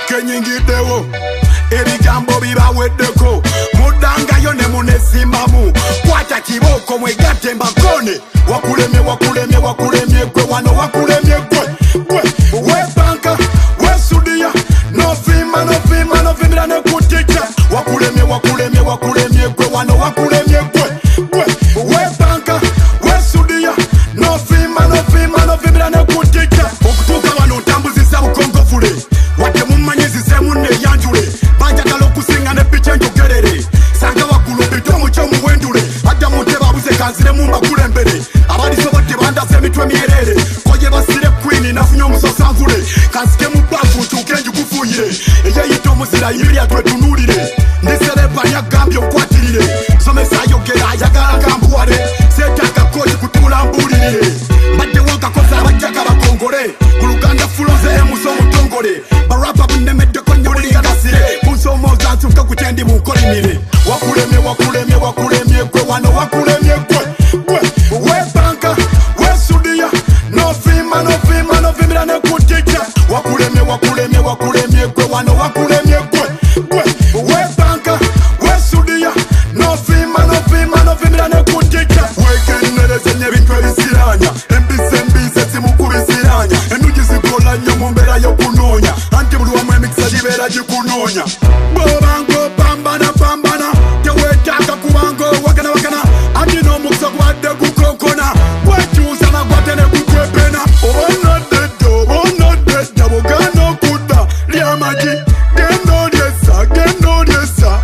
kenyingidewo ebigambo bibaweddeko muddangayo ne munesimbamu kwata kiboko mwegatte mbakone wakulemye gwe wano wakulemye gwe webanka wesudiya novimbira nekutica wakulemye gwe wano wakulemye gwe webanka wesudiya novimbira nekutica okutuuka wano ntambuzisa bukongovule wadde mumanyizisemu neyanjule banjagala okusinga ne pica enjogerere sanga waggulu bito muco muwendule adda muntebabuze kanziremu mbakulembere abalisobodde bandasa emitwe myerere koje basire kwini nafunye omusosanvule kansike mu bbafu ntuuke njugufuyire eyeyita omuzira yibirya twetunulire ndiserebani agambye okwatirire somesa ayogera ayagala ngambuwale seetaaga koji kutuula mbuulirire mbaddewo nkakoza abajjaga bakongole mu luganda fuloze emusa omutongole barapa bunnemeddeko nyobulinganasire kunsomooza nsuka kutendi munkolimire wakulemye gwe wano wakulemye gwe webanka wesudiya novimbira nekutica wakulemye gwe wano wakulemye gwe webanka wesudiya novimbira nekutica wekenereze nye bintu ebisiranya embise zimukubisiranya endugi zikola nnyo mu mbeera y'okunoonya anti buli wamu emikisa gibeera gikunoonya bwobanga opambana tewetaaga kubanga owagana anti n'omukisa gwadde gukonkona gwekyusa nagwate ne gukwepena obonodedda bwogana okudda lyamagi genda olyesa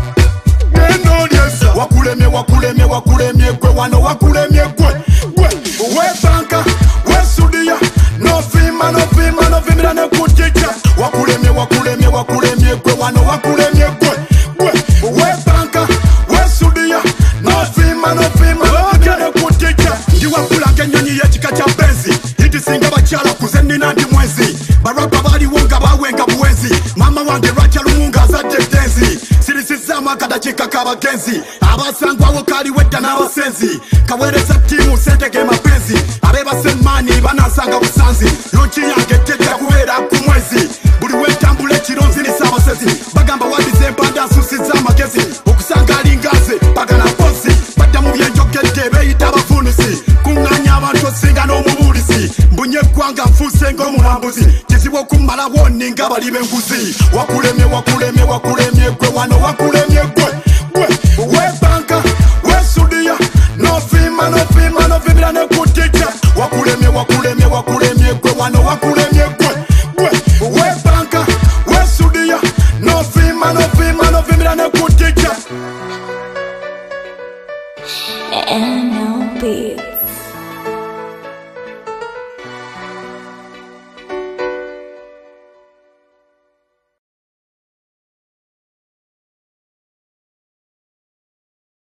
wakulemye gwe wano wakulemye gwe webanka wesudiya novimbira nekutica wakulemye gwe wano wakulemye gwe webanka wesudiya novimbira nekutica ndiwakulanga ennyonyi y'ekika kya benzi itisinga bakyala kuze nina ndi mwezi barapa baliwo nga bawenga buwenzi mama wange lwakya lumunga azadde denzi sirisizaamu akadakiika k'abagenzi abasangwawo kaliwedda n'abasenzi kaweereza ttiimu sentege mapenzi abeebasemaani banansanga busanzi lonki yange tejja kubeera ku mwezi buli wentambula ekiro nzirisa abasezi bagamba wadize empanda nsusiza amagezi okusanga alingaze bagana mpozi badda mu byenjogedde beeyita abavunusi kuŋŋaanya abantu osinga n'omubuulisi mbunye eggwanga nfuuse ng'omulambuzi kizibu okumalawo nninga bali b'enguzi wakulemye gwe wano wakulemye gwe webanka wesudiya novimbira nekutica wakulemye gwe wano wakulemye gwe webanka wesudiya novimbira nekutica NLB